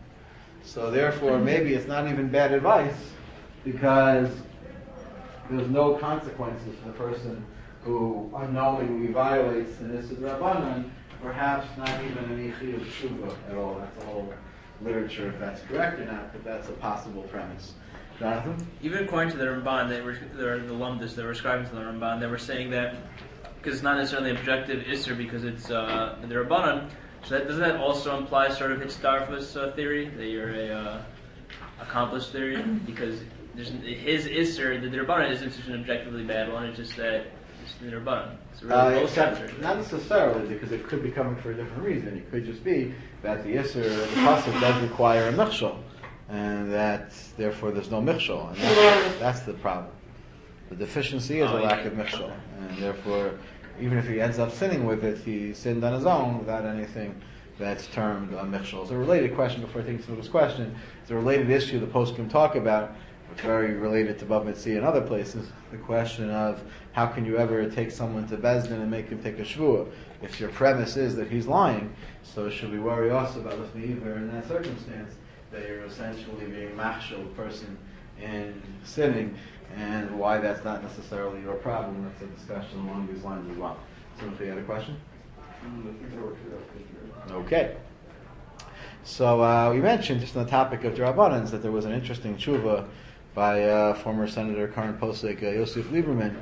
So therefore, maybe it's not even bad advice, because there's no consequences for the person who unknowingly violates an Isser D'Rabbanan, perhaps not even an Ichi of Tshuva at all. That's a whole literature, if that's correct or not, but that's a possible premise. Jonathan? Even according to the Ramban, the Lumdas that were ascribing to the Ramban, they were saying that because it's not necessarily objective Isser because it's the Rabbanan, so doesn't that also imply sort of Hitzdarfus theory, that you're a accomplished theory? Because his Isser, the Rabbanan isn't such an objectively bad one, it's just that it's the Rabbanan. It's really not necessarily, because it could be coming for a different reason. It could just be that the Isser, the Pasuk does require a Michshol, and that therefore there's no Michshol, and that's the problem. The deficiency is a lack of Michshol, and therefore, even if he ends up sinning with it, he sinned on his own without anything that's termed a Michshol. It's a related question before I take this question. It's a related issue the poskim talk about, which is very related to Bava Metzia and other places. The question of how can you ever take someone to Bezdin and make him take a shvuah if your premise is that he's lying? So should we worry also about Lifnei Iver in that circumstance, that you're essentially being machshel a person in sinning, and why that's not necessarily your problem? That's a discussion along these lines as well. Somebody had a question? Okay. So we mentioned just on the topic of D'Rabbanans that there was an interesting tshuva by former Senator, current posek Yosef Lieberman,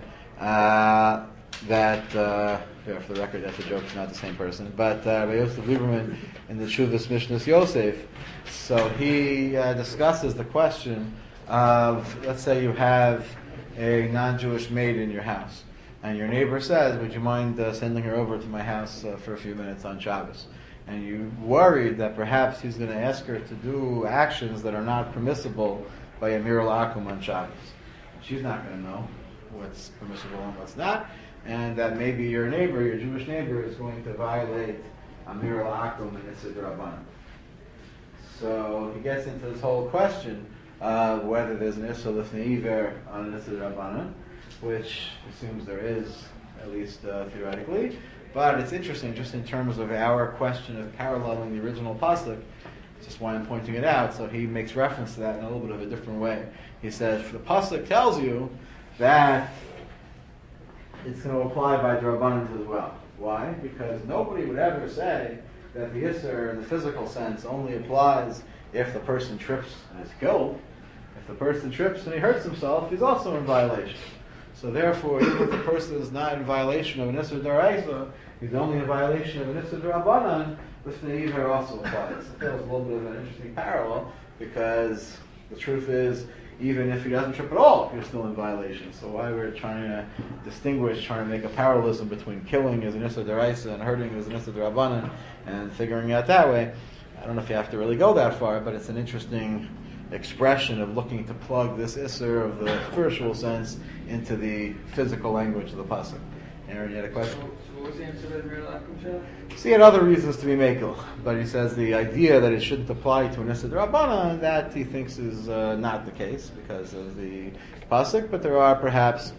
that, for the record, that's a joke, it's not the same person, but by Yosef Lieberman in the Tshuvas Mishnas Yosef. So he discusses the question of, let's say you have a non-Jewish maid in your house, and your neighbor says, would you mind sending her over to my house for a few minutes on Shabbos? And you worried that perhaps he's going to ask her to do actions that are not permissible by Amir al-Akum on Shabbos. She's not going to know what's permissible and what's not, and that maybe your neighbor, your Jewish neighbor, is going to violate Amir al-Akum and Isser D'Rabbanan. So he gets into this whole question of whether there's an Isser Lifnei Iver on an Isser D'Rabbanan, which assumes there is, at least theoretically. But it's interesting, just in terms of our question of paralleling the original pasuk. Just why I'm pointing it out. So he makes reference to that in a little bit of a different way. He says, the pasuk tells you that it's going to apply by D'Rabbanan as well. Why? Because nobody would ever say that the Isser in the physical sense only applies if the person trips and is killed. If the person trips and he hurts himself, he's also in violation. So therefore, even if the person is not in violation of an Isser D'Oraisa, he's only in violation of an Isser D'Rabbanan, Lifnei Iver also applies. It feels a little bit of an interesting parallel, because the truth is, even if he doesn't trip at all, you're still in violation. So why we're trying to distinguish, trying to make a parallelism between killing as an issa deraisa and hurting as an issa derabanan, and figuring it out that way, I don't know if you have to really go that far, but it's an interesting expression of looking to plug this isser of the spiritual sense into the physical language of the pasuk. Aaron, you had a question? So what was the answer to the real Akum? So he had other reasons to be makel, but he says the idea that it shouldn't apply to an issa d'Rabbanan, that he thinks is not the case because of the pasuk, but there are perhaps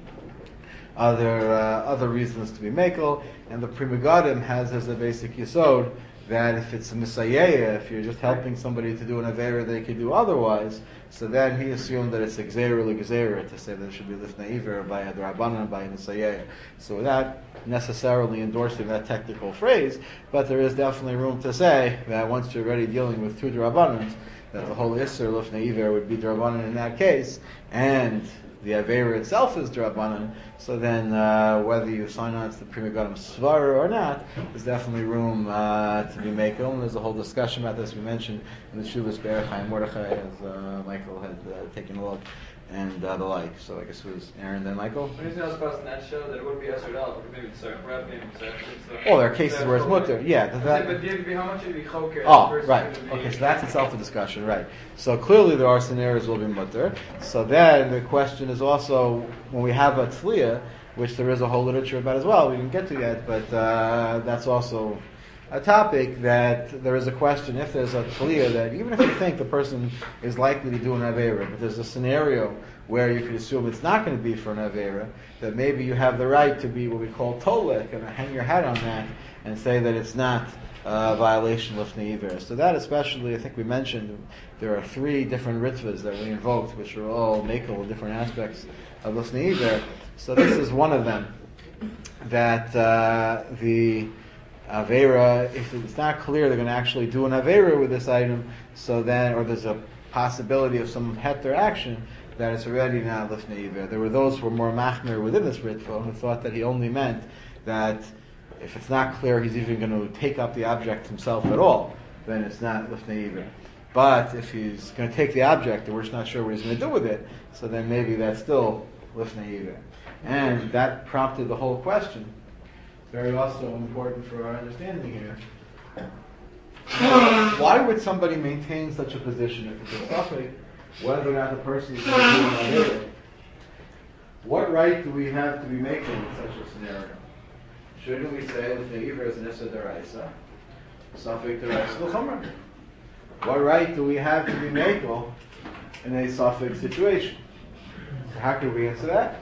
other reasons to be makel, and the Pri Megadim has as a basic yesod that if it's a misayeya, if you're just helping somebody to do an avera they could do otherwise, so then he assumed that it's exera l'gezera, to say that it should be lifnei iver by a drabanan, by a misayeya. So without necessarily endorsing that technical phrase, but there is definitely room to say that once you're already dealing with two drabanans, that the whole isser lifnei iver would be drabanan in that case, and the avera itself is drabanan. So then, whether you sign on to the Pri Megadim svara or not, there's definitely room to be makel. And there's a whole discussion about this. We mentioned in the Shuvas Be'er Chaim Mordechai, as Michael had taken a look, and the like. So I guess it was Aaron, then Michael. When you else about in that show that it wouldn't be Esrog Al, but maybe it's Reb, maybe it's Well, there are cases where it's mutter. Yeah. But did it be how much would it be choker? Oh, right. Okay, so that's itself a discussion, right. So clearly there are scenarios will be mutter. So then the question is also, when we have a tzliya, which there is a whole literature about as well, we didn't get to yet, but that's also a topic that there is a question, if there's a tzliya, that even if you think the person is likely to do an avera, but there's a scenario where you could assume it's not going to be for an avera, that maybe you have the right to be what we call tolek, and hang your hat on that, and say that it's not a violation of lifnei iver. So that especially, I think we mentioned, there are 3 different ritvas that we invoked, which are all makel with different aspects of lifnei iver. So this is one of them, that the avera, if it's not clear they're going to actually do an avera with this item, so then, or there's a possibility of some heter action, that it's already not lifnei iver. There were those who were more machmir within this ritva, who thought that he only meant that if it's not clear he's even going to take up the object himself at all, then it's not lifnei iver. But if he's going to take the object and we're just not sure what he's going to do with it, so then maybe that's still lifnei iver. And that prompted the whole question. Very also important for our understanding here. Why would somebody maintain such a position if it's a suffix, whether or not the person is going to do an avera? What right do we have to be making in such a scenario? Shouldn't we say lifnei iver is an issa deraisa, suffix deraisa l'chumrah? What right do we have to be makel in a suffix situation? So how could we answer that?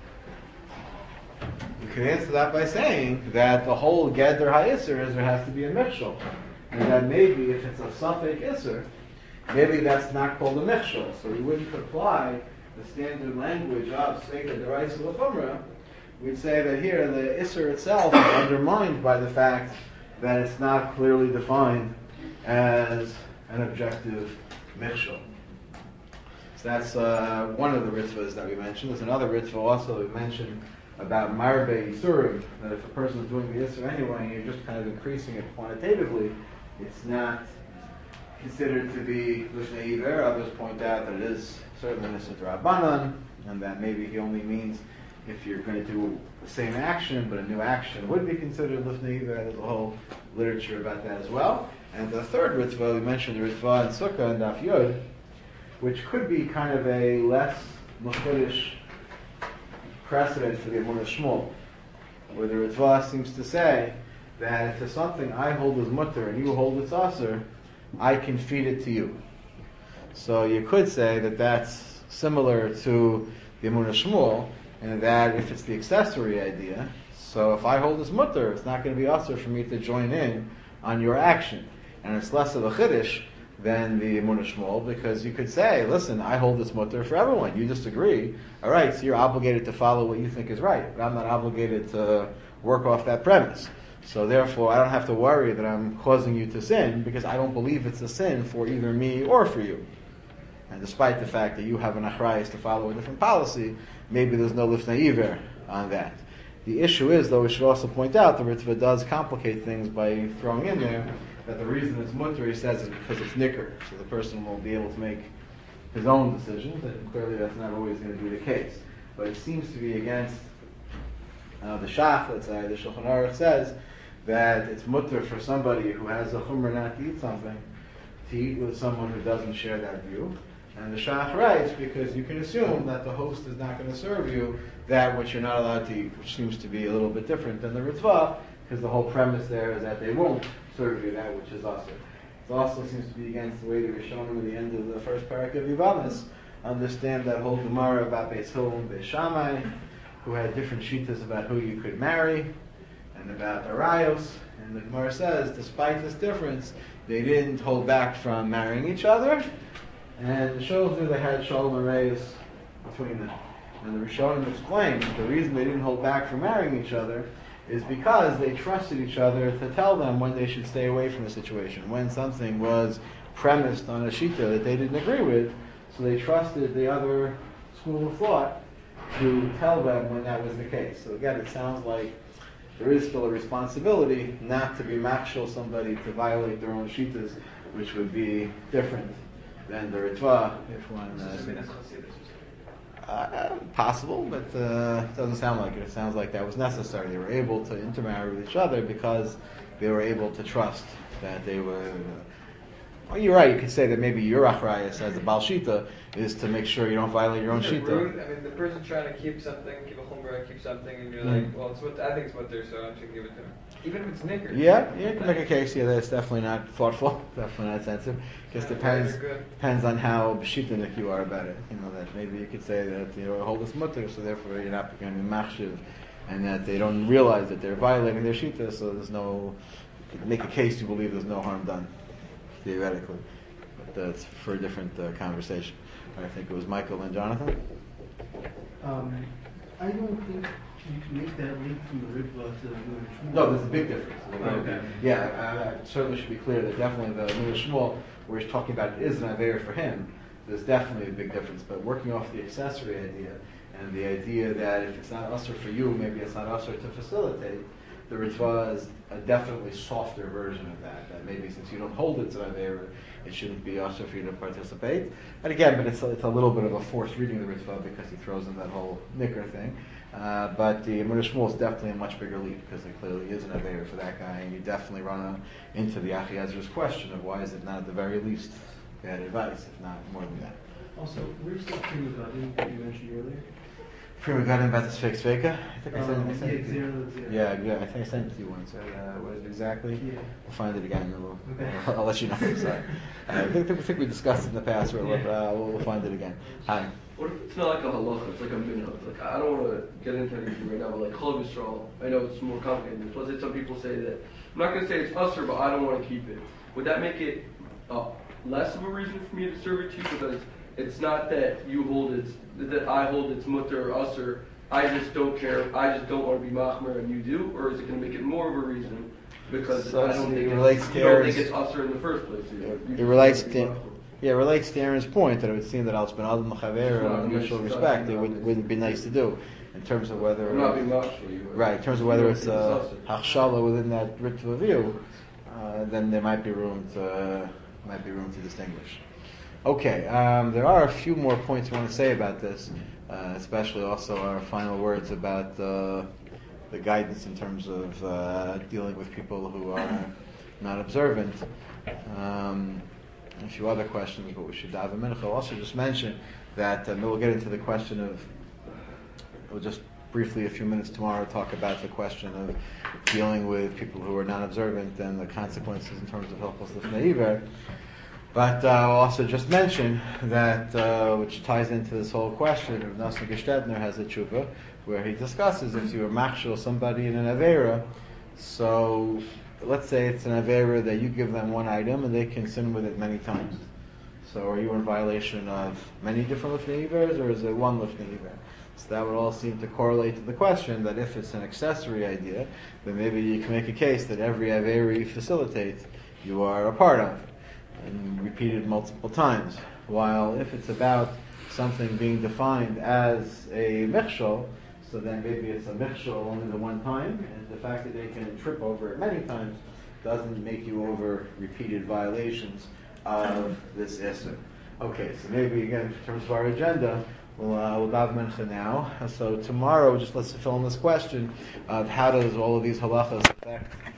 We could answer that by saying that the whole Geder HaIsser is there has to be a Michshel. And that maybe if it's a Safek Isser, maybe that's not called a Michshel. So we wouldn't apply the standard language of Seika Deraisa L'Chumrah. We'd say that here the Isser itself is undermined by the fact that it's not clearly defined as an objective Michshel. So that's one of the ritvas that we mentioned. There's another ritva also we mentioned about Marbe Yisurim, that if a person is doing the Yisur anyway and you're just kind of increasing it quantitatively, it's not considered to be Lifnei Iver. Others point out that it is certainly Nissa D'Rabbanan, and that maybe he only means if you're going to do the same action, but a new action would be considered Lifnei Iver. There's a whole literature about that as well. And the third Ritva, we mentioned the Ritva in Sukkah and Daf Yod, which could be kind of a less Mechudish precedent for the Emunah Shmuel, where the Ritva seems to say that if there's something I hold as mutter and you hold as aser, I can feed it to you. So you could say that that's similar to the Emunah Shmuel, and that if it's the accessory idea, so if I hold as mutter, it's not going to be aser for me to join in on your action. And it's less of a chiddush than the Emunah Shmuel, because you could say, listen, I hold this mutter for everyone. You disagree. All right, so you're obligated to follow what you think is right, but I'm not obligated to work off that premise. So therefore, I don't have to worry that I'm causing you to sin, because I don't believe it's a sin for either me or for you. And despite the fact that you have an achrayus to follow a different policy, maybe there's no lifnei iver on that. The issue is, though, we should also point out, the Ritva does complicate things by throwing in there that the reason it's mutter, he says, is because it's nicker, so the person will be able to make his own decisions, and clearly that's not always going to be the case. But it seems to be against the Shach, let's say, the Shulchan Aruch says that it's mutter for somebody who has a chumrah not to eat something, to eat with someone who doesn't share that view. And the Shach writes, because you can assume that the host is not going to serve you that which you're not allowed to eat, which seems to be a little bit different than the Ritva, because the whole premise there is that they won't serve you that which is asur. It also seems to be against the way the Rishonim at the end of the first parak of Yevamos understand that whole Gemara about Beis Hillel and Beis Shammai, who had different shittas about who you could marry, and about Arayos. And the Gemara says, despite this difference, they didn't hold back from marrying each other, and it shows that they had Shalom and Reyes between them. And the Rishonim explained that the reason they didn't hold back from marrying each other is because they trusted each other to tell them when they should stay away from the situation, when something was premised on a shita that they didn't agree with, so they trusted the other school of thought to tell them when that was the case. So again, it sounds like there is still a responsibility not to be makshel somebody to violate their own shitas, which would be different than the Ritva if one... possible, but it doesn't sound like it. It sounds like that was necessary. They were able to intermarry with each other because they were able to trust that they were... well, you're right. You could say that maybe your achrayus as a Baal Shita is to make sure you don't violate your own Isn't it Shita. rude? I mean, the person's trying to keep something, keep a chumrah, keep something, and you're like, well, it's what I think it's what they're, so I should give it to him. Even if it's nicker. Yeah, you can make a case. Yeah, that's definitely not thoughtful, definitely not sensitive. Just depends on how b'shitanik you are about it. You know, that maybe you could say that hold this mutter, so therefore you're not going to be machshiv, and that they don't realize that they're violating their shita. So there's no, you could make a case to believe there's no harm done, theoretically. But that's for a different conversation. I think it was Michael and Jonathan. I don't think you can make that link from the Ritva to the Shmuel. No, there's a big difference. Okay. Yeah, I certainly should be clear that definitely the Nula Shmuel, where he's talking about it is an Aveir for him, there's definitely a big difference. But working off the accessory idea, and the idea that if it's not usher for you, maybe it's not usher to facilitate, the Ritva is a definitely softer version of that. That maybe since you don't hold it to Aveir, it shouldn't be usher for you to participate. And again, but it's a little bit of a forced reading of the Ritva because he throws in that whole nicker thing. But the Amir Shmuel is definitely a much bigger leap because it clearly is an Aveir for that guy, and you definitely run into the Achiezer's question of why is it not at the very least bad advice, if not more than that. Also, where's the Prima Gadim that you mentioned earlier? Prima Gadim about the Sfeik Sveka? I think I sent it to you. Yeah, Yeah, I think I sent it to you once. What is it exactly? Yeah. We'll find it again and Okay. I'll let you know. Sorry. I think we discussed it in the past, we'll find it again. Hi. What if it's not like a halacha, it's like a minhag? Like, I don't want to get into anything right now, but like Chol Yisrael, I know it's more complicated. Plus, some people say that, I'm not going to say it's usher, but I don't want to keep it. Would that make it less of a reason for me to serve it to you? Because it's not that you hold it's, that I hold it's mutter or usher, I just don't care, I just don't want to be machmer and you do? Or is it going to make it more of a reason? Because So I don't think it relates it's, to you don't Aaron's- think it's usher in the first place. It relates to Aaron's point that it would seem that al Spenad Machaver in mutual respect, it wouldn't be nice to do in terms of whether I'm not being machmer. right, in terms of whether it's hachshala within that ritual view, then there might be room to distinguish. Okay, there are a few more points we want to say about this, especially also our final words about the guidance in terms of dealing with people who are not observant. A few other questions, but we should dive a minute. I'll also just mention that we'll get into the question of, we'll just briefly a few minutes tomorrow talk about the question of dealing with people who are not observant and the consequences in terms of helpless l'fnei. But I'll also just mention that, which ties into this whole question of Nosson Gestetner has a tshuva, where he discusses if you are machshel somebody in an avera, so let's say it's an avera that you give them one item and they can sin with it many times. So are you in violation of many different lifnei ivers, or is it one lifnei iver? So that would all seem to correlate to the question that if it's an accessory idea, then maybe you can make a case that every avera you facilitate, you are a part of, and repeated multiple times. While if it's about something being defined as a mechshol, so then maybe it's a mechshol only the one time, and the fact that they can trip over it many times doesn't make you over repeated violations of this issur. Okay, so maybe again, in terms of our agenda, we'll dive into now. So tomorrow, just let's fill in this question of how does all of these halachas affect